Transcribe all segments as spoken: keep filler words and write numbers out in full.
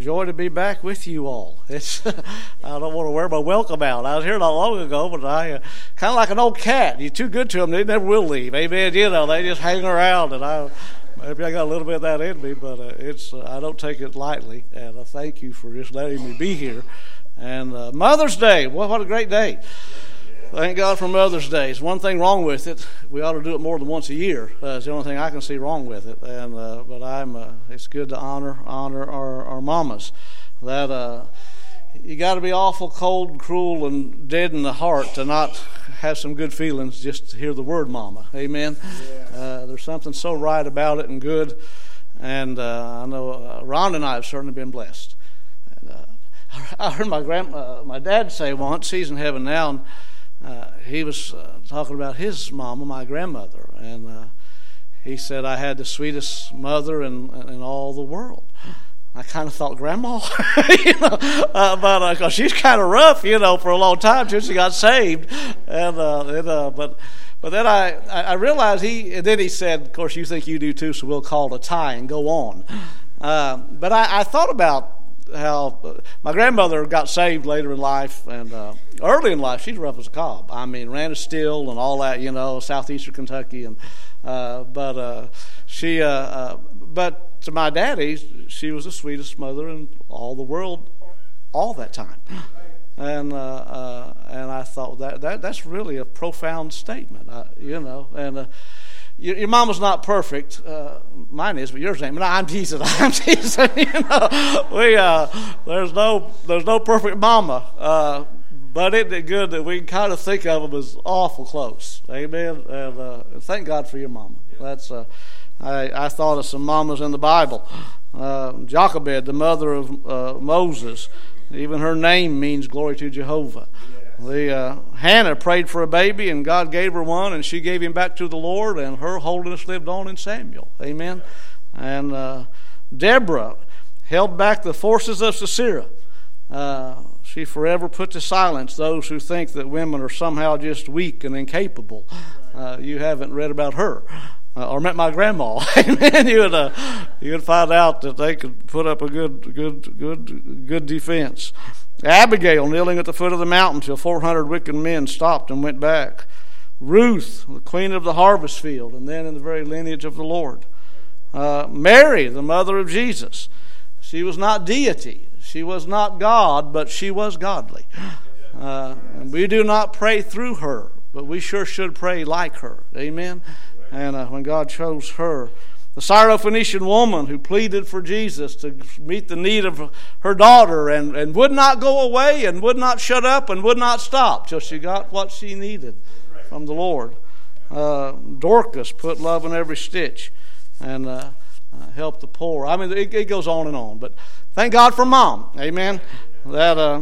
joy to be back with you all. It's I don't want to wear my welcome out. I was here not long ago, but I uh, kind of like an old cat. You're too good to them, they never will leave. Amen. You know, they just hang around, and I maybe I got a little bit of that in me, but uh, it's uh, I don't take it lightly. And I thank you for just letting me be here. And uh, Mother's Day, well, what a great day. Thank God for Mother's Day. There's one thing wrong with it. We ought to do it more than once a year. Uh, it's the only thing I can see wrong with it. And uh, but I'm. Uh, it's good to honor honor our, our mamas. That uh, you got to be awful cold, and cruel, and dead in the heart to not have some good feelings just to hear the word "mama." Amen. Yeah. Uh, there's something so right about it and good. And uh, I know uh, Ron and I have certainly been blessed. And, uh, I heard my grand, uh, my dad say once. He's in heaven now. And, Uh, he was uh, talking about his mama, my grandmother, and uh, he said I had the sweetest mother in, in all the world. I kind of thought grandma, you know, uh, but uh, cause she's kind of rough, you know, for a long time till she got saved, and, uh, and uh, but but then I, I realized he, and then he said, of course you think you do too, so we'll call it a tie and go on. Uh, but I, I thought about how uh, my grandmother got saved later in life, and uh, early in life she's rough as a cob. I mean, ran a still and all that, you know, southeastern Kentucky, and uh, but uh, she, uh, uh, but to my daddy, she was the sweetest mother in all the world, all that time. And uh, uh, and I thought that, that that's really a profound statement, uh, you know, and. Uh, Your, your mama's not perfect. Uh, mine is, but yours ain't. No, I'm teasing. I'm teasing. You know, we uh, there's no there's no perfect mama. Uh, but isn't it good that we can kind of think of them as awful close? Amen. And uh, thank God for your mama. That's uh, I I thought of some mamas in the Bible. Uh, Jochebed, the mother of uh, Moses, even her name means glory to Jehovah. The uh, Hannah prayed for a baby, and God gave her one, and she gave him back to the Lord, and her holiness lived on in Samuel. Amen. And uh, Deborah held back the forces of Sisera. Uh, she forever put to silence those who think that women are somehow just weak and incapable. Uh, you haven't read about her. Uh, or met my grandma. Amen. You would uh, you would find out that they could put up a good good good good defense. Abigail kneeling at the foot of the mountain till four hundred wicked men stopped and went back. Ruth, the queen of the harvest field, and then in the very lineage of the Lord. Uh, Mary, the mother of Jesus. She was not deity. She was not God, but she was godly. Uh, and we do not pray through her, but we sure should pray like her. Amen. And uh, when God chose her, the Syrophoenician woman who pleaded for Jesus to meet the need of her daughter and, and would not go away and would not shut up and would not stop till she got what she needed from the Lord. Uh, Dorcas put love in every stitch and uh, uh, helped the poor. I mean, it, it goes on and on. But thank God for Mom. Amen. That uh,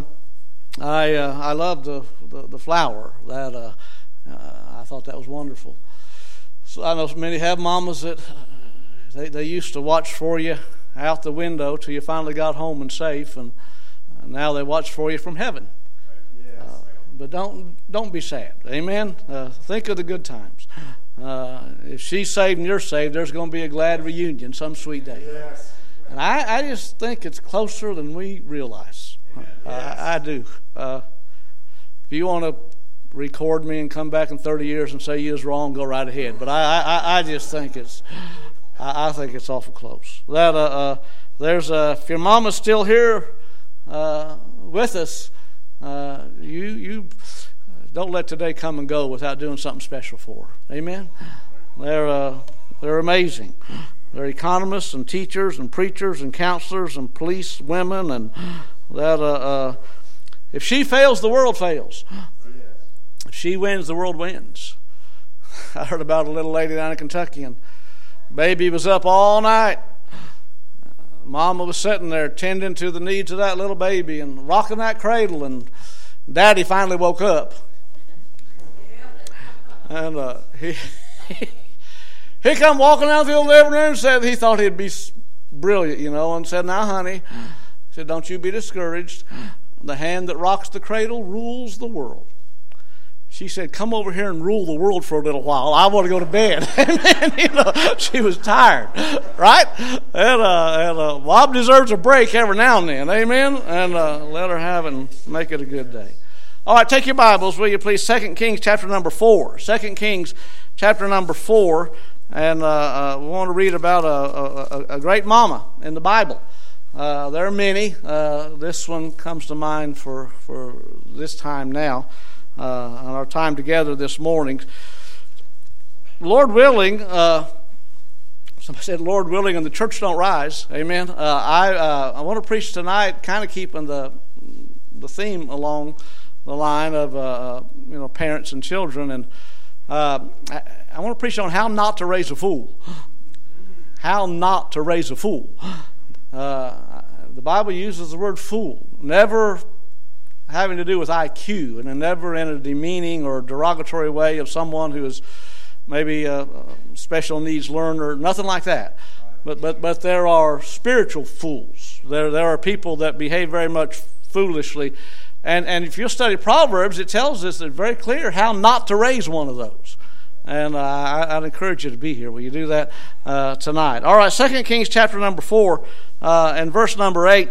I uh, I loved the, the, the flower. That uh, uh, I thought that was wonderful. So I know many have mamas that they, they used to watch for you out the window till you finally got home and safe, and uh, now they watch for you from heaven. Yes. Uh, but don't don't be sad. Amen. Uh, think of the good times. Uh, if she's saved and you're saved, there's going to be a glad reunion some sweet day. Yes. And I, I just think it's closer than we realize. Uh, yes. I, I do. Uh, if you want to record me and come back in thirty years and say you was wrong, go right ahead. But I, I, I just think it's, I, I think it's awful close. That uh, uh, there's uh, if your mama's still here uh, with us, uh, you you don't let today come and go without doing something special for her. Amen. They're uh, they're amazing. They're economists and teachers and preachers and counselors and police women, and that uh, uh, if she fails, the world fails. If she wins, the world wins. I heard about a little lady down in Kentucky, and baby was up all night. Mama was sitting there tending to the needs of that little baby and rocking that cradle, and Daddy finally woke up. And uh, he he come walking out the old living room and said he thought he'd be brilliant, you know, and said, "Now, honey," he said, "don't you be discouraged. The hand that rocks the cradle rules the world." she said, come over here and rule the world for a little while. I want to go to bed. And, you know, she was tired, right? And, uh, and uh, Bob deserves a break every now and then, amen? And uh, let her have and make it a good day. All right, take your Bibles, will you please? Second Kings chapter number four. Second Kings chapter number four. And uh, uh, we want to read about a, a, a great mama in the Bible. Uh, there are many. Uh, this one comes to mind for, for this time now, uh, on our time together this morning. Lord willing, uh, somebody said, Lord willing, and the church don't rise. Amen. Uh, I uh, I want to preach tonight, kind of keeping the the theme along the line of uh, you know parents and children, and uh, I, I want to preach on how not to raise a fool. How not to raise a fool. Uh, the Bible uses the word fool, never having to do with I Q, and never in a demeaning or derogatory way of someone who is maybe a special needs learner, nothing like that. But but but there are spiritual fools. There there are people that behave very much foolishly. And and if you study Proverbs, it tells us that very clear how not to raise one of those. And uh, I, I'd encourage you to be here. Will you do that uh, tonight? All right, Second Kings chapter number four uh, and verse number eight.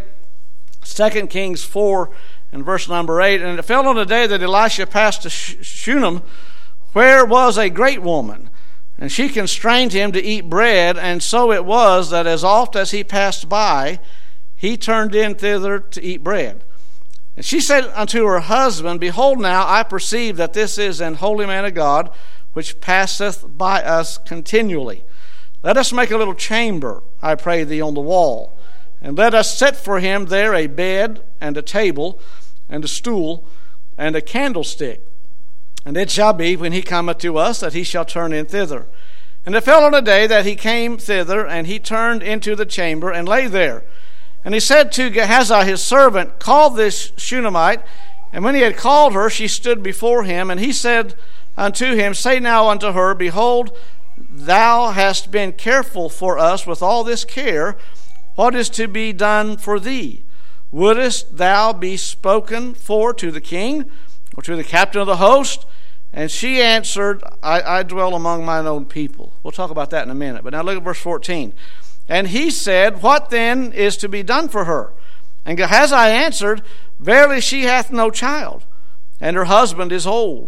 Second Kings four and verse number eight. And it fell on the day that Elisha passed to Shunem, where was a great woman, and she constrained him to eat bread. And so it was that as oft as he passed by, he turned in thither to eat bread. And she said unto her husband, Behold now, I perceive that this is an holy man of God, which passeth by us continually. Let us make a little chamber, I pray thee, on the wall, and let us set for him there a bed, and a table, and a stool, and a candlestick. And it shall be, when he cometh to us, that he shall turn in thither. And it fell on a day that he came thither, and he turned into the chamber, and lay there. And he said to Gehazi his servant, Call this Shunammite. And when he had called her, she stood before him. And he said unto him, Say now unto her, Behold, thou hast been careful for us with all this care. What is to be done for thee? Wouldest thou be spoken for to the king, or to the captain of the host? And she answered, I, I dwell among mine own people. We'll talk about that in a minute. But now look at verse fourteen. And he said, What then is to be done for her? And Gehazi answered, Verily she hath no child, and her husband is old.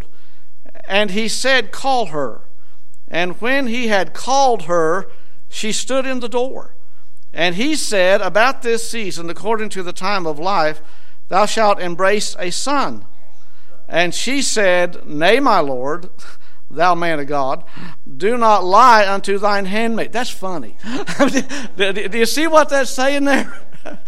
And he said, Call her. And when he had called her, she stood in the door. And he said, About this season, according to the time of life, thou shalt embrace a son. And she said, Nay, my lord, thou man of God, do not lie unto thine handmaid. That's funny. do, do you see what that's saying there?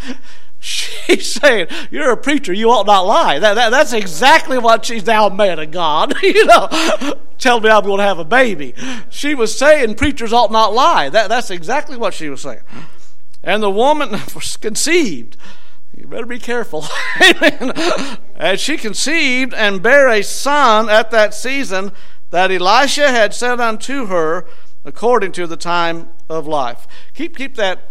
She's saying, you're a preacher, you ought not lie. That, that, that's exactly what she's, thou man of God. You know, tell me I'm going to have a baby. She was saying preachers ought not lie. That, that's exactly what she was saying. And the woman was conceived. You better be careful. Amen. And she conceived and bare a son at that season that Elisha had said unto her, according to the time of life. Keep keep that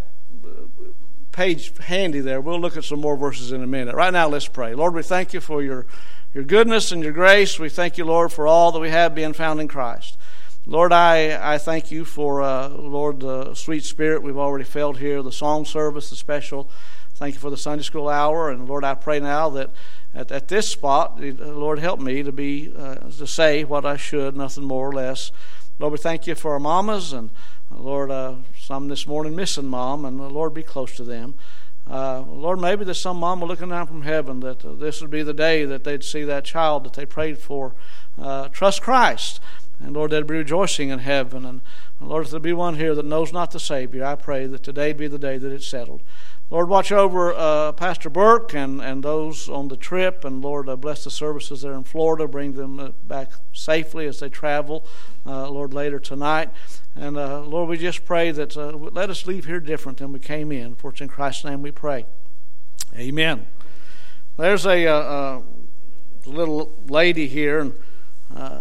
page handy there. We'll look at some more verses in a minute. Right now, let's pray. Lord, we thank you for your, your goodness and your grace. We thank you, Lord, for all that we have being found in Christ. Lord, I, I thank you for, uh, Lord, the sweet spirit we've already felt here, the song service, the special. Thank you for the Sunday school hour. And, Lord, I pray now that At, at this spot, Lord, help me to be uh, to say what I should, nothing more or less. Lord, we thank you for our mamas, and uh, Lord, uh, some this morning missing mom, and uh, Lord, be close to them. Uh, Lord, maybe there's some mama looking down from heaven that uh, this would be the day that they'd see that child that they prayed for uh, trust Christ, and Lord, they'd be rejoicing in heaven. And Lord, if there be one here that knows not the Savior, I pray that today be the day that it's settled. Lord, watch over uh, Pastor Burke and, and those on the trip, and Lord, uh, bless the services there in Florida, bring them uh, back safely as they travel, uh, Lord, later tonight. And uh, Lord, we just pray that uh, let us leave here different than we came in. For it's in Christ's name we pray. Amen. There's a, uh, uh, little lady here, and uh,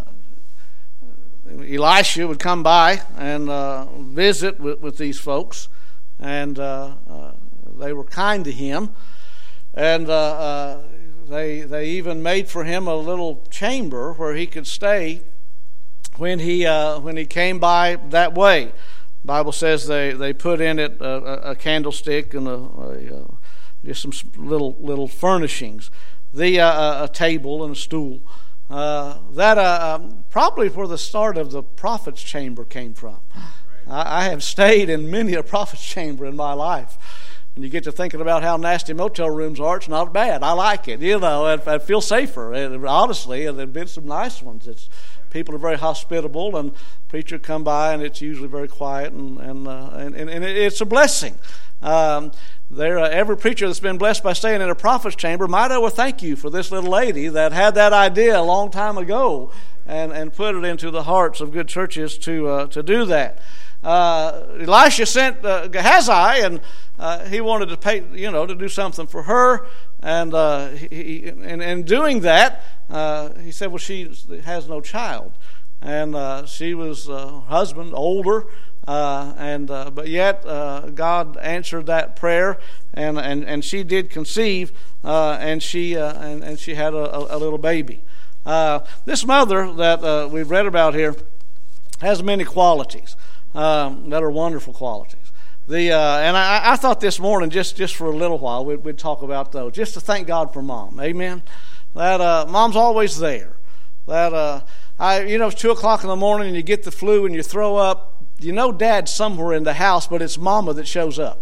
Elisha would come by and uh, visit with, with these folks, and uh, uh, they were kind to him. And uh, uh, they they even made for him a little chamber where he could stay when he uh, when he came by that way. The Bible says they, they put in it a, a candlestick and a, a, a just some little little furnishings, the uh, a table and a stool. Uh, that uh, um, probably where the start of the prophet's chamber came from. I, I have stayed in many a prophet's chamber in my life. And you get to thinking about how nasty motel rooms are. It's not bad. I like it. You know, I, I feel safer. And honestly, and there've been some nice ones. It's people are very hospitable, and preacher come by, and it's usually very quiet, and and uh, and, and it's a blessing. Um, there, uh, every preacher that's been blessed by staying in a prophet's chamber might owe a thank you for this little lady that had that idea a long time ago, and, and put it into the hearts of good churches to uh, to do that. Uh, Elisha sent uh, Gehazi, and uh, he wanted to pay, you know, to do something for her, and uh, he, and in doing that, uh, he said, "Well, she has no child," and uh, she was uh, husband older. Uh, and uh, but yet uh, God answered that prayer, and, and, and she did conceive, uh, and she uh, and, and she had a, a little baby. Uh, this mother that uh, we've read about here has many qualities um, that are wonderful qualities. The uh, and I, I thought this morning, just, just for a little while, we'd, we'd talk about those, just to thank God for Mom. Amen. That uh, Mom's always there. That uh, I you know it's two o'clock in the morning and you get the flu and you throw up. You know Dad's somewhere in the house, but it's Mama that shows up.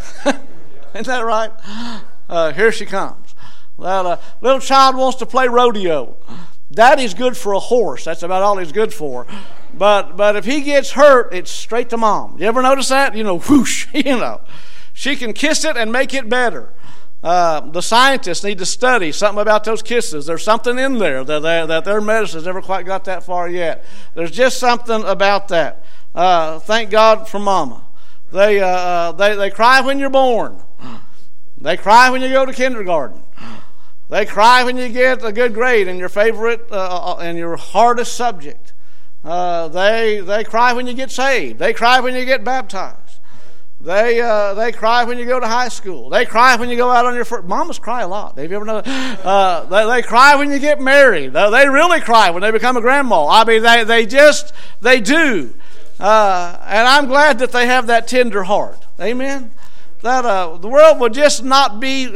Isn't that right? Uh, here she comes. Well, a little child wants to play rodeo. Daddy's good for a horse. That's about all he's good for. But but if he gets hurt, it's straight to Mom. You ever notice that? You know, whoosh, you know. She can kiss it and make it better. Uh, the scientists need to study something about those kisses. There's something in there that, they, that their medicine's never quite got that far yet. There's just something about that. Uh, thank God for Mama. They, uh, they they cry when you're born. They cry when you go to kindergarten. They cry when you get a good grade in your favorite uh, and your hardest subject. Uh, they they cry when you get saved. They cry when you get baptized. They uh, they cry when you go to high school. They cry when you go out on your first. Mamas cry a lot. Have you ever known? Uh, they they cry when you get married. They really cry when they become a grandma. I mean, they they just they do. Uh, and I'm glad that they have that tender heart. Amen? That uh, the world would just not be,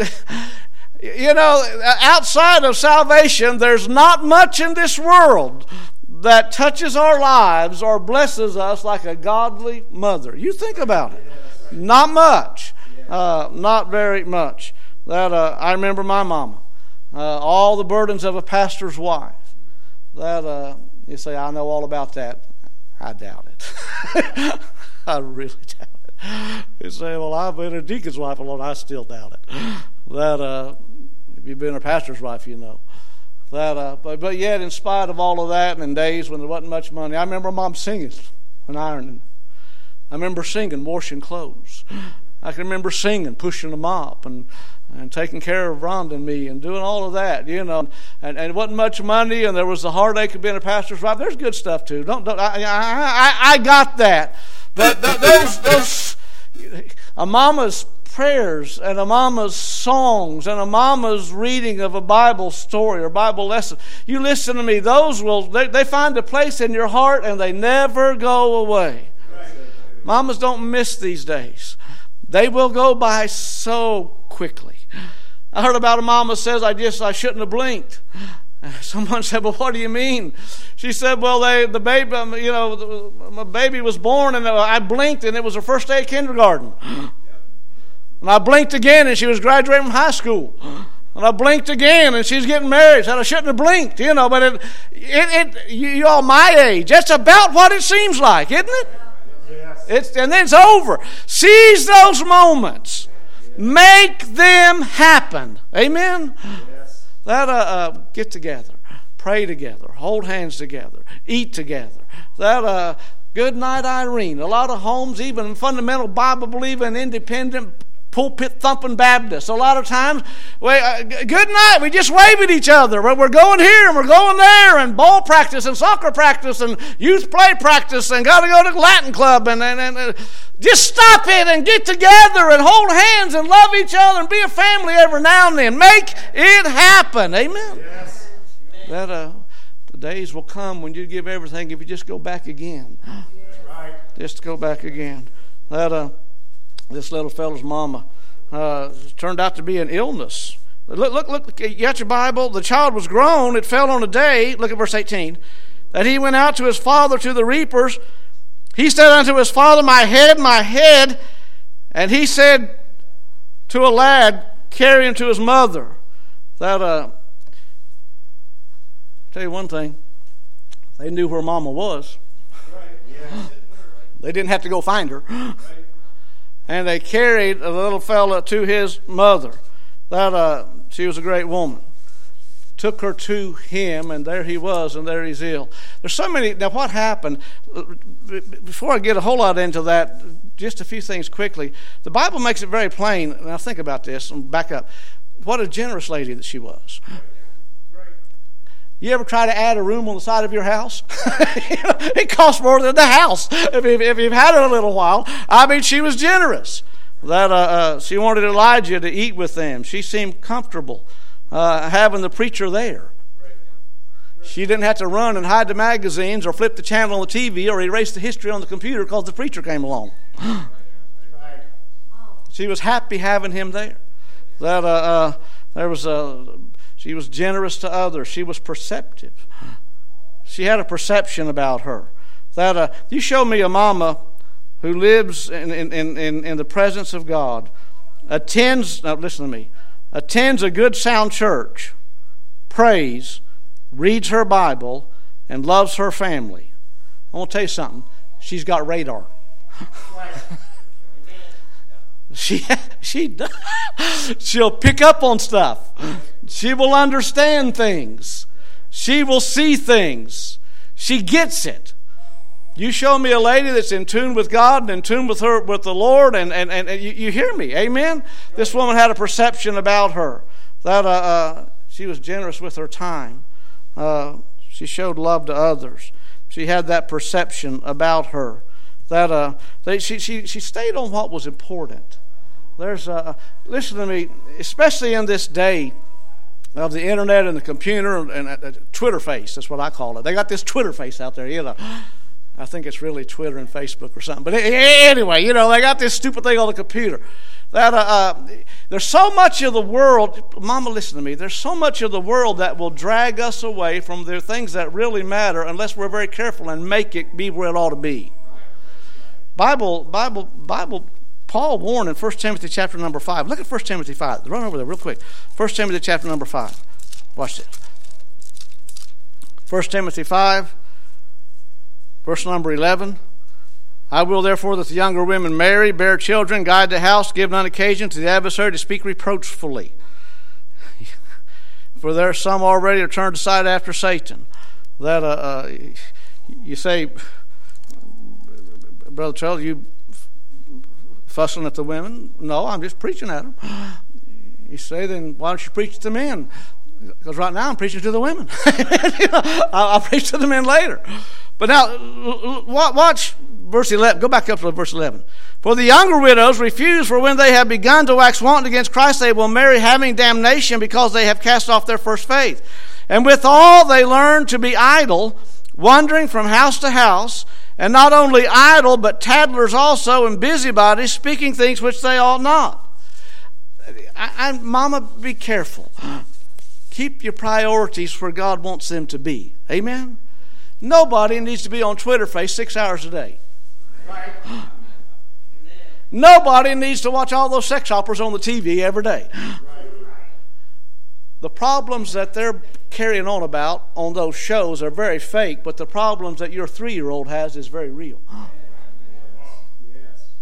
you know, outside of salvation, there's not much in this world that touches our lives or blesses us like a godly mother. You think about it. Not much. Uh, not very much. That uh, I remember my mama. Uh, all the burdens of a pastor's wife. That uh, you say, I know all about that. I doubt it. I really doubt it. You say, well, I've been a deacon's wife a lot. I still doubt it. That uh, if you've been a pastor's wife, you know. That, uh, but, but yet, in spite of all of that, and in days when there wasn't much money, I remember Mom singing and ironing. I remember singing, washing clothes. I can remember singing, pushing them up, and and taking care of Rhonda and me, and doing all of that, you know. And, and it wasn't much money, and there was the heartache of being a pastor's wife. There's good stuff too. Don't don't I I, I got that. But those those a mama's prayers and a mama's songs and a mama's reading of a Bible story or Bible lesson. You listen to me. Those will they, they find a place in your heart, and they never go away. Mamas don't miss these days. They will go by so quickly. I heard about a mama says, I just, I shouldn't have blinked. Someone said, well, what do you mean? She said, well, they, the baby, you know, my baby was born, and I blinked, and it was her first day of kindergarten. And I blinked again, and she was graduating from high school. And I blinked again, and she's getting married. I said, I shouldn't have blinked, you know, but it, it, it you all my age, that's about what it seems like, isn't it? It's, and then it's over. Seize those moments. Make them happen. Amen? Yes. That uh, uh, get together, pray together, hold hands together, eat together. That uh, good night, Irene. A lot of homes, even fundamental Bible-believing, independent pulpit thumping Baptists. A lot of times, we, uh, good night, we just wave at each other. We're, we're going here and we're going there, and ball practice and soccer practice and youth play practice and got to go to the Latin club. And, and, and uh, just stop it and get together and hold hands and love each other and be a family every now and then. Make it happen. Amen. Yes. That uh, the days will come when you give everything if you just go back again. That's right. Just go back again. That uh. This little fellow's mama uh, turned out to be an illness. Look, look, look, you got your Bible? The child was grown. It fell on a day, look at verse eighteen, that he went out to his father to the reapers. He said unto his father, my head, my head. And he said to a lad, carry him to his mother. That, uh, tell you one thing, they knew where mama was. Right. Yes. They didn't have to go find her. Right. And they carried a little fella to his mother. That uh, she was a great woman. Took her to him, and there he was, and there he's ill. There's so many. Now, what happened? Before I get a whole lot into that, just a few things quickly. The Bible makes it very plain. Now, think about this and back up. What a generous lady that she was. You ever try to add a room on the side of your house? It costs more than the house if you've, if you've had it a little while. I mean, she was generous. That uh, uh, she wanted Elijah to eat with them. She seemed comfortable uh, having the preacher there. She didn't have to run and hide the magazines or flip the channel on the T V or erase the history on the computer because the preacher came along. She was happy having him there. That uh, uh, there was a... She was generous to others. She was perceptive. She had a perception about her. That uh, you show me a mama who lives in, in, in, in the presence of God, attends, now listen to me, attends a good sound church, prays, reads her Bible, and loves her family. I want to tell you something. She's got radar. She she she'll pick up on stuff. She will understand things. She will see things. She gets it. You show me a lady that's in tune with God and in tune with her with the Lord, and and, and you, you hear me, amen. This woman had a perception about her that uh, uh, she was generous with her time. Uh, she showed love to others. She had that perception about her. That uh, they, she she she stayed on what was important. There's uh, listen to me, especially in this day of the internet and the computer and, and uh, Twitter face. That's what I call it. They got this Twitter face out there. You know, I think it's really Twitter and Facebook or something. But anyway, you know, they got this stupid thing on the computer. That uh, uh, there's so much of the world. Mama, listen to me. There's so much of the world that will drag us away from the things that really matter unless we're very careful and make it be where it ought to be. Bible, Bible, Bible. Paul warned in First Timothy chapter number five. Look at First Timothy five. Run over there real quick. First Timothy chapter number five. Watch this. First Timothy five, verse number eleven. I will therefore that the younger women marry, bear children, guide the house, give none occasion to the adversary to speak reproachfully. For there are some already are turned aside after Satan. That uh, uh, you say, Brother Trell, you fussing at the women? No, I'm just preaching at them. You say, then why don't you preach to the men? Because right now I'm preaching to the women. You know, I'll, I'll preach to the men later. But now, watch verse eleven. Go back up to verse eleven. For the younger widows refuse, for when they have begun to wax wanton against Christ, they will marry, having damnation, because they have cast off their first faith. And withal they learn to be idle, wandering from house to house, and not only idle, but tattlers also, and busybodies, speaking things which they ought not. I, I, Mama, be careful. Keep your priorities where God wants them to be. Amen? Nobody needs to be on Twitter face six hours a day. Right. Nobody needs to watch all those sex operas on the T V every day. Right. The problems that they're carrying on about on those shows are very fake, but the problems that your three-year-old has is very real. Yes.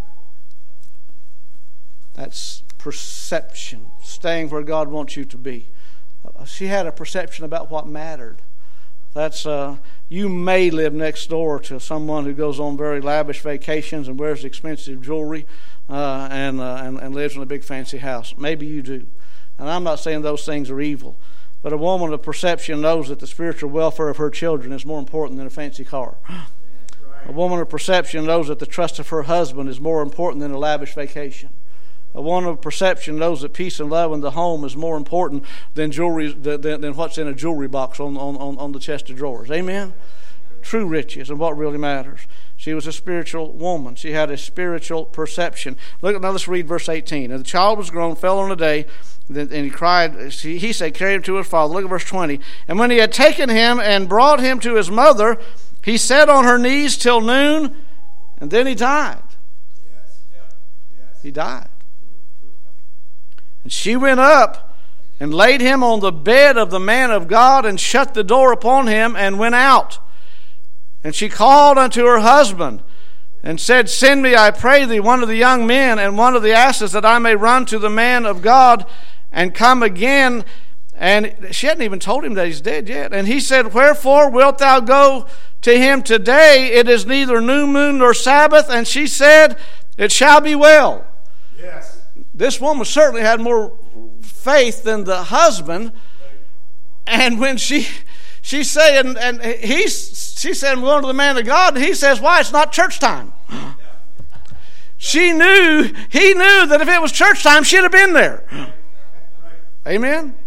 That's perception, staying where God wants you to be. She had a perception about what mattered. That's uh, you may live next door to someone who goes on very lavish vacations and wears expensive jewelry, uh, and, uh, and and lives in a big fancy house. Maybe you do. And I'm not saying those things are evil. But a woman of perception knows that the spiritual welfare of her children is more important than a fancy car. A woman of perception knows that the trust of her husband is more important than a lavish vacation. A woman of perception knows that peace and love in the home is more important than jewelry than, than what's in a jewelry box on, on, on the chest of drawers. Amen? True riches and what really matters. She was a spiritual woman. She had a spiritual perception. Look, now let's read verse eighteen. And the child was grown, fell on a day, and he cried. He said, carry him to his father. Look at verse twenty. And when he had taken him and brought him to his mother, he sat on her knees till noon, and then he died. Yes. Yes. He died. And she went up and laid him on the bed of the man of God and shut the door upon him and went out. And she called unto her husband and said, send me, I pray thee, one of the young men and one of the asses, that I may run to the man of God and come again. And she hadn't even told him that he's dead yet. And he said, wherefore wilt thou go to him today? It is neither new moon nor Sabbath. And she said, it shall be well. Yes. This woman certainly had more faith than the husband. And when she she said, and, and he she said, I'm going to the man of God. And he says, why? It's not church time. She knew, he knew that if it was church time, she'd have been there. Amen?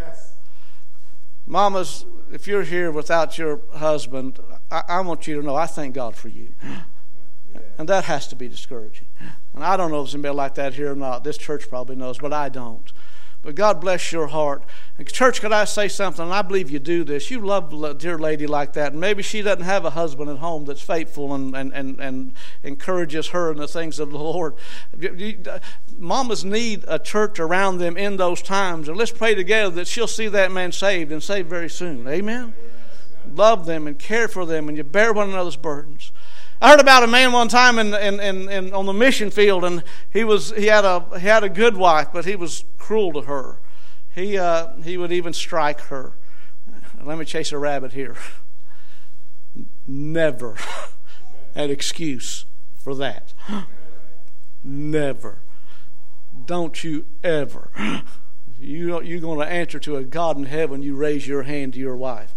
Mamas, if you're here without your husband, I, I want you to know I thank God for you. And that has to be discouraging. And I don't know if there's anybody like that here or not. This church probably knows, but I don't. But God bless your heart. And church, could I say something? And I believe you do this. You love a dear lady like that. And maybe she doesn't have a husband at home that's faithful and, and, and, and encourages her in the things of the Lord. Mamas need a church around them in those times. And let's pray together that she'll see that man saved and saved very soon. Amen? Love them and care for them, and you bear one another's burdens. I heard about a man one time in, in, in, in on the mission field, and he was he had a he had a good wife, but he was cruel to her. He uh, he would even strike her. Let me chase a rabbit here. Never an excuse for that. Never. Don't you ever. You you're going to answer to a God in heaven. You raise your hand to your wife.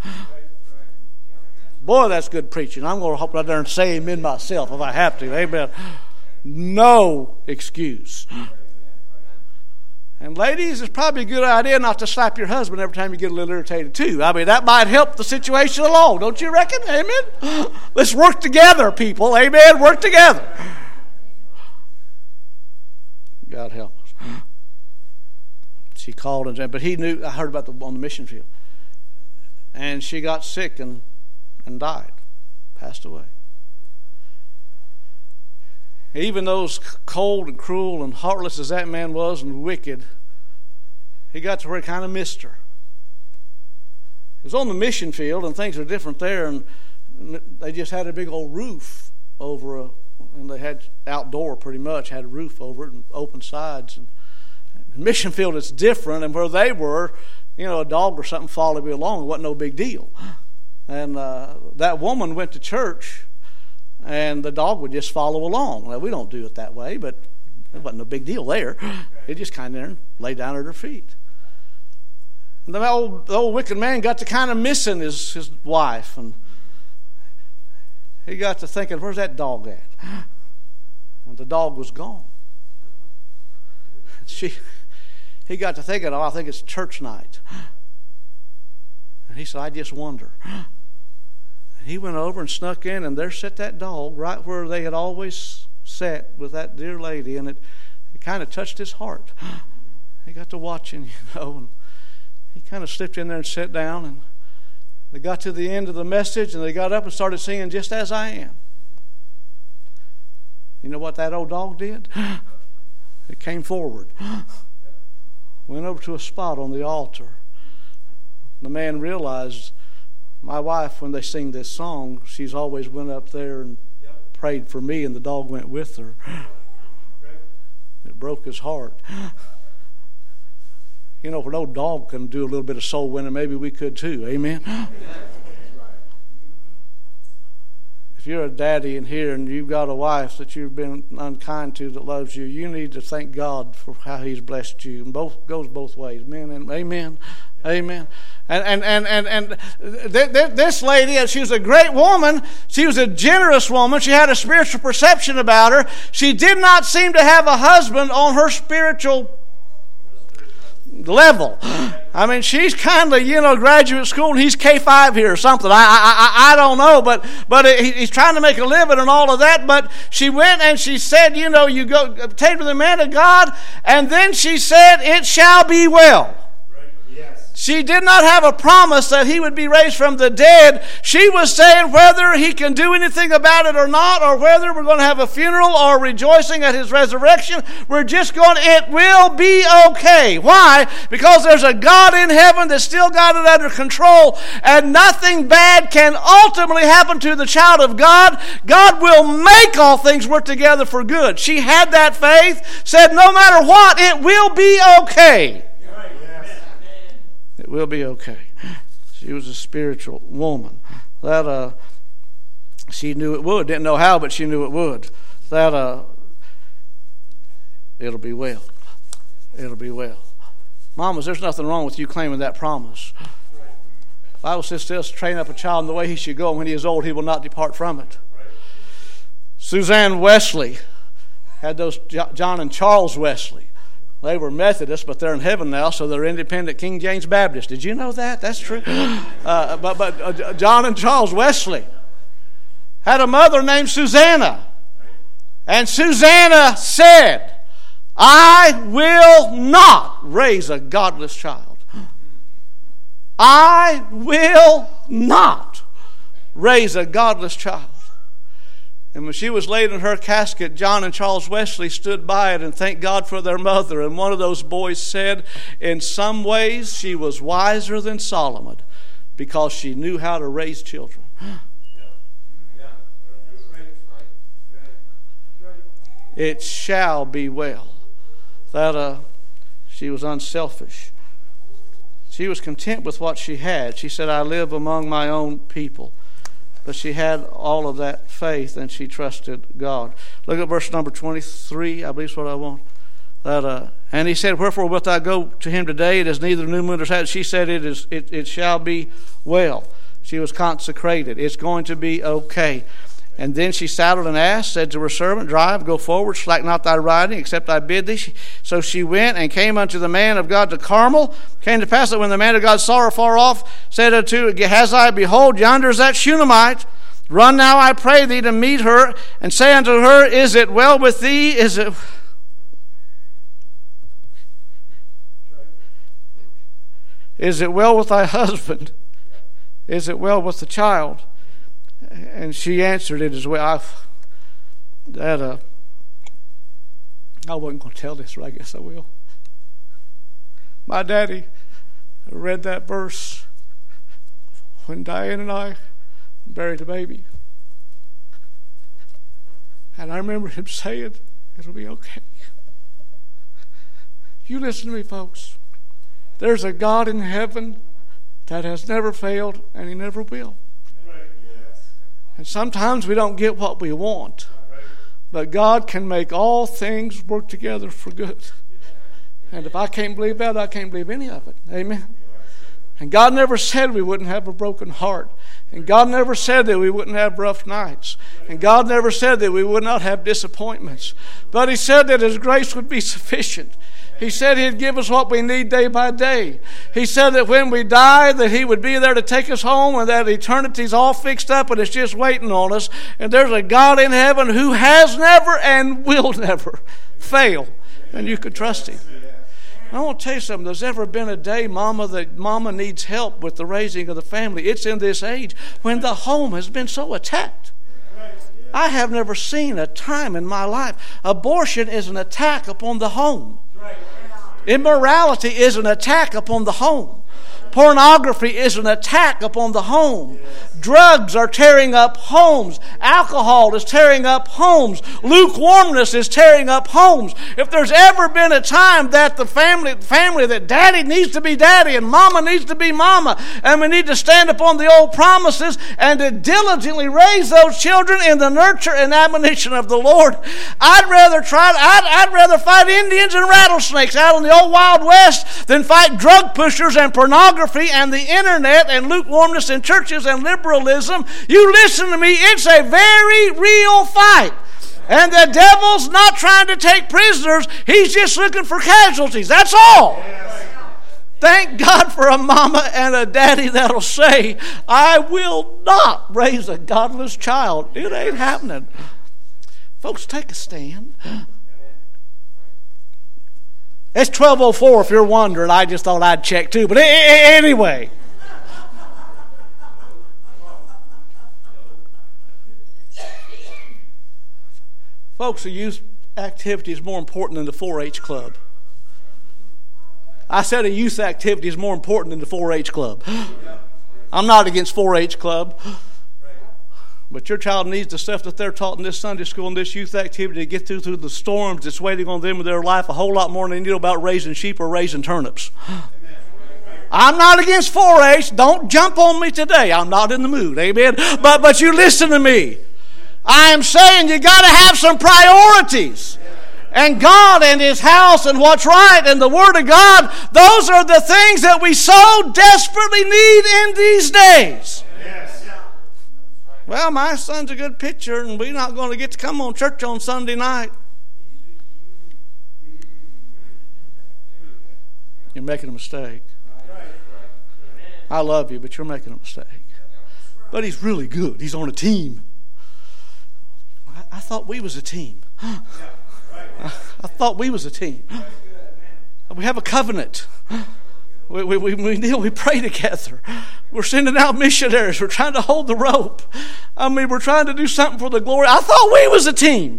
Boy, that's good preaching. I'm going to hop right there and say amen myself if I have to. Amen. No excuse. And ladies, it's probably a good idea not to slap your husband every time you get a little irritated too. I mean, that might help the situation along. Don't you reckon? Amen. Let's work together, people. Amen. Work together. God help us. She called and but he knew. I heard about the on the mission field, and she got sick and. and died, passed away. Even though as cold and cruel and heartless as that man was and wicked, he got to where he kind of missed her. He was on the mission field, and things are different there, and they just had a big old roof over a, and they had outdoor pretty much, had a roof over it and open sides. And the mission field is different, and where they were, you know, a dog or something followed me along. It wasn't no big deal. And uh, that woman went to church, and the dog would just follow along. Well, we don't do it that way, but it wasn't no big deal there. It just kind of there and lay down at her feet. And the old, the old wicked man got to kind of missing his, his wife, and he got to thinking, where's that dog at? And the dog was gone. She, he got to thinking, oh, I think it's church night. And he said, I just wonder. He went over and snuck in, and there sat that dog right where they had always sat with that dear lady, and it, it kind of touched his heart. He got to watching, you know, and he kind of slipped in there and sat down, and they got to the end of the message, and they got up and started singing Just As I Am. You know what that old dog did? It came forward, went over to a spot on the altar. The man realized, my wife, when they sing this song, she's always went up there and yep. prayed for me, and the dog went with her. It broke his heart. You know, if an old dog can do a little bit of soul winning, maybe we could too. Amen? if you're a daddy in here and you've got a wife that you've been unkind to that loves you, you need to thank God for how He's blessed you. And both goes both ways. Amen and amen. Amen. And and and and, and th- th- this lady, she was a great woman. She was a generous woman. She had a spiritual perception about her. She did not seem to have a husband on her spiritual level. I mean, she's kind of, you know, graduate school, and he's K five here or something. I I I, I don't know, but but he, he's trying to make a living and all of that. But she went and she said, you know, you go obtain with the man of God, and then she said, "It shall be well." She did not have a promise that he would be raised from the dead. She was saying whether he can do anything about it or not, or whether we're going to have a funeral or rejoicing at his resurrection, we're just going, it will be okay. Why? Because there's a God in heaven that's still got it under control, and nothing bad can ultimately happen to the child of God. God will make all things work together for good. She had that faith, said no matter what, it will be okay. It will be okay. She was a spiritual woman. That uh, she knew it would. Didn't know how, but she knew it would. That uh, it'll be well. It'll be well. Mamas, there's nothing wrong with you claiming that promise. The Bible says still train up a child in the way he should go, and when he is old, he will not depart from it. Suzanne Wesley had those John and Charles Wesley. They were Methodists, but they're in heaven now, so they're independent King James Baptists. Did you know that? That's true. Uh, but but uh, John and Charles Wesley had a mother named Susanna. And Susanna said, "I will not raise a godless child. I will not raise a godless child." And when she was laid in her casket, John and Charles Wesley stood by it and thanked God for their mother. And one of those boys said, in some ways she was wiser than Solomon because she knew how to raise children. It shall be well. That uh, she was unselfish. She was content with what she had. She said, "I live among my own people." But she had all of that faith, and she trusted God. Look at verse number twenty-three. I believe is what I want. That uh, and he said, "Wherefore wilt thou go to him today? It is neither new moon nor Sabbath." She said, "It is. It, it shall be well." She was consecrated. It's going to be okay. And then she saddled an ass, said to her servant, "Drive, go forward, slack not thy riding, except I bid thee." So she went and came unto the man of God to Carmel. Came to pass that when the man of God saw her far off, said unto Gehazi, "Behold, yonder is that Shunammite. Run now, I pray thee, to meet her, and say unto her, Is it well with thee? Is it... Is it well with thy husband? Is it well with the child?" And she answered, "It is well." I, that, uh, I wasn't going to tell this, but I guess I will. My daddy read that verse when Diane and I buried the baby. And I remember him saying, "It'll be okay." You listen to me, folks. There's a God in heaven that has never failed, and He never will. And sometimes we don't get what we want. But God can make all things work together for good. And if I can't believe that, I can't believe any of it. Amen. And God never said we wouldn't have a broken heart. And God never said that we wouldn't have rough nights. And God never said that we would not have disappointments. But He said that His grace would be sufficient. He said He'd give us what we need day by day. He said that when we die, that He would be there to take us home, and that eternity's all fixed up and it's just waiting on us. And there's a God in heaven who has never and will never fail. And you can trust Him. I want to tell you something. There's ever been a day, Mama, that Mama needs help with the raising of the family. It's in this age when the home has been so attacked. I have never seen a time in my life. Abortion is an attack upon the home. Immorality is an attack upon the home. Pornography is an attack upon the home. Drugs are tearing up homes. Alcohol is tearing up homes. Lukewarmness is tearing up homes. If there's ever been a time that the family, family that daddy needs to be daddy and mama needs to be mama, and we need to stand upon the old promises and to diligently raise those children in the nurture and admonition of the Lord, I'd rather try. I'd, I'd rather fight Indians and rattlesnakes out in the old Wild West than fight drug pushers and pornography and the internet and lukewarmness in churches and liberalism. You listen to me, it's a very real fight. And the devil's not trying to take prisoners, he's just looking for casualties. That's all. Thank God for a mama and a daddy that'll say, I will not raise a godless child. It ain't happening. Folks, take a stand. It's twelve oh four if you're wondering. I just thought I'd check too. But anyway. Folks, a youth activity is more important than the four H club. I said a youth activity is more important than the four H club. I'm not against four H club. But your child needs the stuff that they're taught in this Sunday school and this youth activity to get through, through the storms that's waiting on them in their life a whole lot more than they know about raising sheep or raising turnips. I'm not against four H. Don't jump on me today. I'm not in the mood. Amen. But, but you listen to me. I am saying you got to have some priorities. And God and His house and what's right and the Word of God, those are the things that we so desperately need in these days. Yes. Well, my son's a good pitcher and we're not going to get to come on church on Sunday night. You're making a mistake. I love you, but you're making a mistake. But he's really good. He's on a team. I thought we was a team. I thought we was a team. We have a covenant. We, we, we, we kneel, we pray together. We're sending out missionaries. We're trying to hold the rope. I mean, we're trying to do something for the glory. I thought we was a team.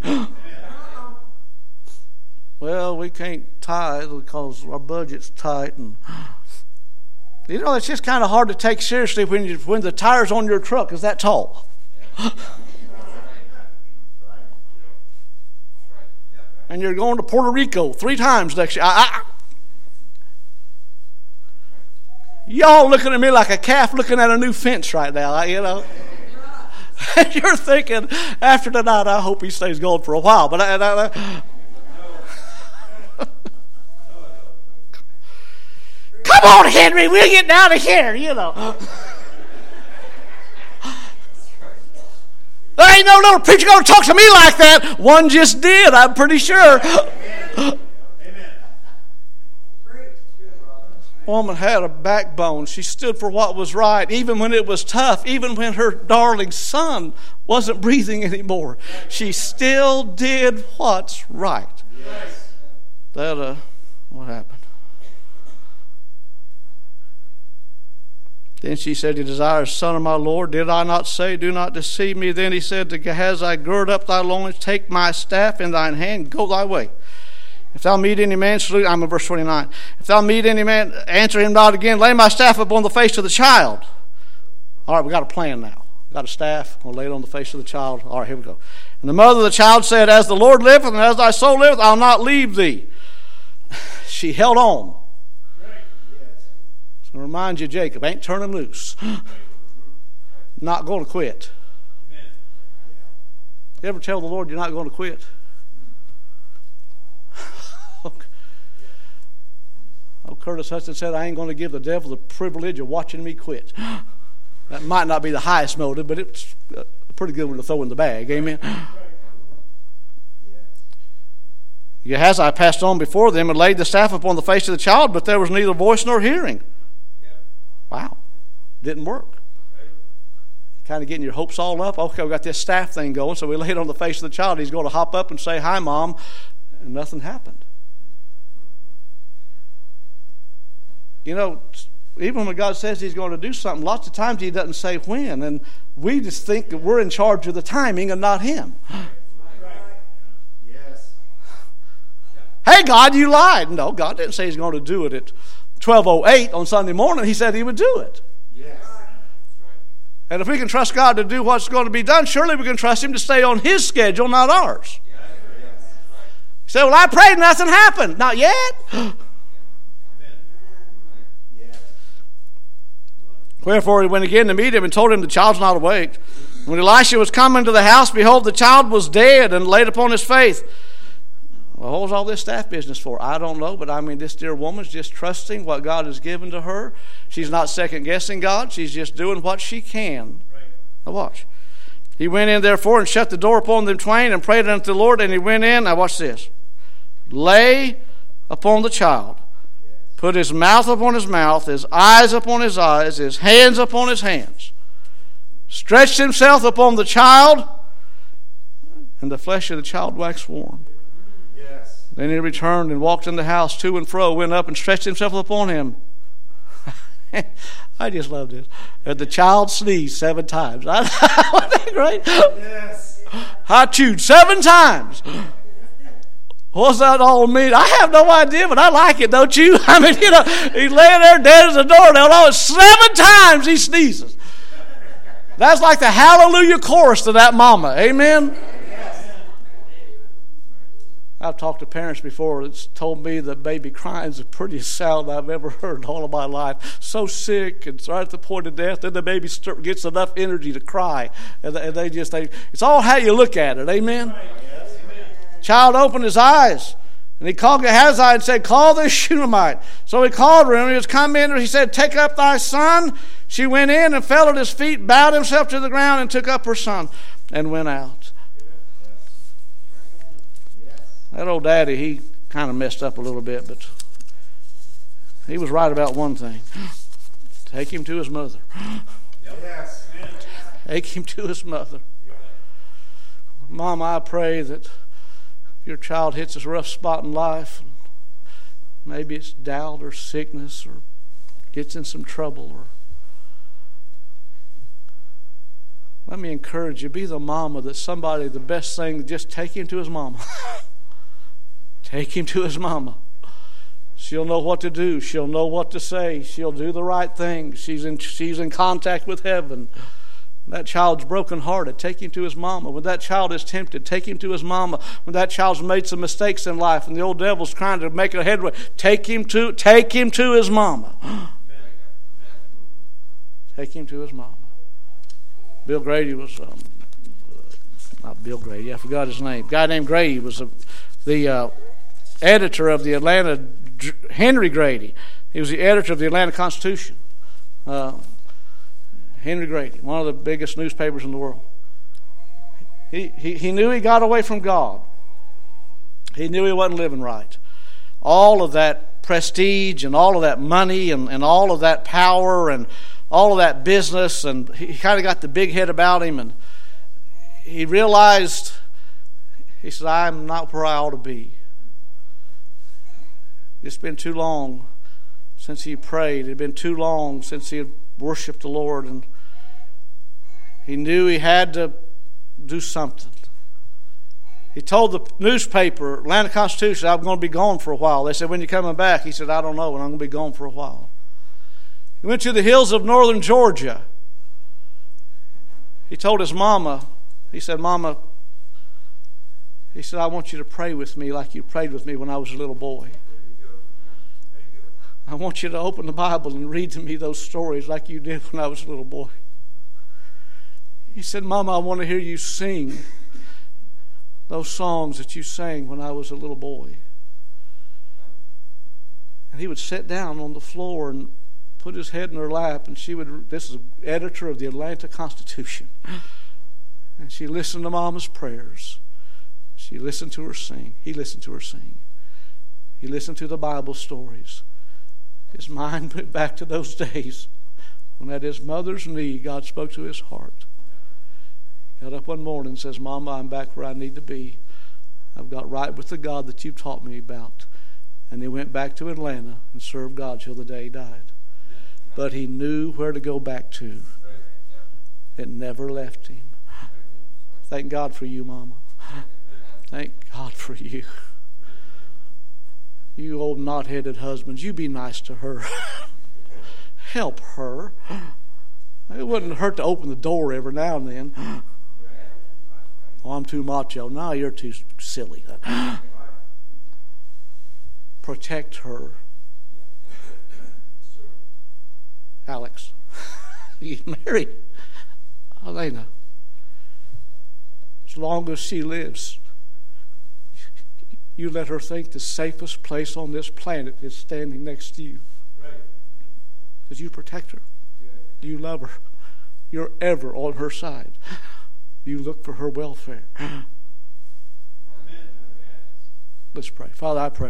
Well, we can't tithe because our budget's tight. And you know, it's just kind of hard to take seriously when, you, when the tires on your truck is that tall. And you're going to Puerto Rico three times next year. I, I, y'all looking at me like a calf looking at a new fence right now, you know. And you're thinking, after tonight, I hope he stays going for a while. But I, I, I, come on, Henry, we'll get down to here, you know. There ain't no little preacher going to talk to me like that. One just did, I'm pretty sure. Amen. Woman had a backbone. She stood for what was right, even when it was tough, even when her darling son wasn't breathing anymore. She still did what's right. That, uh, what happened? Then she said, He desires, Son of my Lord, did I not say, do not deceive me? Then he said to Gehazi, gird up thy loins, take my staff in thine hand, go thy way. If thou meet any man, salute, I'm in verse twenty-nine. If thou meet any man, answer him not again, lay my staff upon the face of the child. All right, we got a plan now. We got a staff, we'll lay it on the face of the child. All right, here we go. And the mother of the child said, As the Lord liveth, and as thy soul liveth, I'll not leave thee. She held on. To remind you, Jacob ain't turning loose. Not going to quit. You ever tell the Lord you're not going to quit? Oh, Curtis Hudson said, I ain't going to give the devil the privilege of watching me quit. That might not be the highest motive, but it's a pretty good one to throw in the bag. Amen. Gehazi passed on before them and laid the staff upon the face of the child, but there was neither voice nor hearing. Wow. Didn't work. Kind of getting your hopes all up. Okay, we got this staff thing going, so we lay it on the face of the child. He's going to hop up and say, Hi, Mom. And nothing happened. You know, even when God says He's going to do something, lots of times He doesn't say when. And we just think that we're in charge of the timing and not Him. Yes. Hey, God, you lied. No, God didn't say He's going to do it at twelve oh eight on Sunday morning, he said he would do it. Yes. And if we can trust God to do what's going to be done, surely we can trust him to stay on his schedule, not ours. You say, well, I prayed, nothing happened. Not yet. Wherefore he went again to meet him and told him the child's not awake. When Elisha was come into the house, behold, the child was dead and laid upon his face. Well, what was all this staff business for? I don't know, but I mean, this dear woman's just trusting what God has given to her. She's not second-guessing God. She's just doing what she can. Right. Now watch. He went in, therefore, and shut the door upon them twain and prayed unto the Lord, and he went in. Now watch this. Lay upon the child. Put his mouth upon his mouth, his eyes upon his eyes, his hands upon his hands. Stretched himself upon the child, and the flesh of the child waxed warm. Yes. Then he returned and walked in the house to and fro, went up and stretched himself upon him. I just love this. And the child sneezed seven times. Wasn't that great? Yes. I chewed seven times. What's that all mean? I have no idea, but I like it, don't you? I mean, you know, he's laying there dead as a doornail. Oh, seven times he sneezes. That's like the hallelujah chorus to that mama. Amen? I've talked to parents before that's told me that baby crying is the prettiest sound I've ever heard in all of my life. So sick and right at the point of death, then the baby gets enough energy to cry. And they just, they, it's all how you look at it. Amen? Child opened his eyes, and he called Gehazi and said, call this Shunammite. So he called her, and he was come in, and he said, take up thy son. She went in and fell at his feet, bowed himself to the ground, and took up her son, and went out. That old daddy, he kind of messed up a little bit, but he was right about one thing. Take him to his mother. Yes. Take him to his mother. Mom, I pray that your child hits a rough spot in life, maybe it's doubt or sickness or gets in some trouble, or let me encourage you, be the mama that somebody, the best thing, just take him to his mama. Take him to his mama. She'll know what to do. She'll know what to say. She'll do the right thing. She's in, she's in contact with heaven. That child's brokenhearted, take him to his mama. When that child is tempted, take him to his mama. When that child's made some mistakes in life and the old devil's trying to make a headway, take him to take him to his mama. Take him to his mama. Bill Grady was, um, uh, not Bill Grady, I forgot his name. A guy named Grady was a, the uh, editor of the Atlanta, Henry Grady. He was the editor of the Atlanta Constitution. Uh, Henry Grady, one of the biggest newspapers in the world. He, he, he knew he got away from God. He knew he wasn't living right. All of that prestige and all of that money and, and all of that power and all of that business, and he, he kind of got the big head about him, and he realized, he said, I'm not where I ought to be. It's been too long since he prayed. It had been too long since he had worshiped the Lord, and he knew he had to do something. He told the newspaper, Atlanta Constitution, I'm going to be gone for a while. They said, when you coming back? He said, I don't know, and I'm going to be gone for a while. He went to the hills of northern Georgia. He told his mama, he said, Mama, he said, I want you to pray with me like you prayed with me when I was a little boy. I want you to open the Bible and read to me those stories like you did when I was a little boy. He said, Mama, I want to hear you sing those songs that you sang when I was a little boy. And he would sit down on the floor and put his head in her lap, and she would, this is the editor of the Atlanta Constitution, and she listened to Mama's prayers. She listened to her sing. He listened to her sing. He listened to the Bible stories. His mind went back to those days when at his mother's knee God spoke to his heart. He got up one morning and says, Mama, I'm back where I need to be. I've got right with the God that you've taught me about. And he went back to Atlanta and served God till the day he died. But he knew where to go back to. It never left him. Thank God for you, Mama. Thank God for you. You old knot-headed husbands, you be nice to her. Help her. It wouldn't hurt to open the door every now and then. Oh, I'm too macho. No, you're too silly. Protect her. Alex, you married Elena. As long as she lives, you let her think the safest place on this planet is standing next to you. Because you protect her. You love her. You're ever on her side. You look for her welfare. Let's pray. Father, I pray.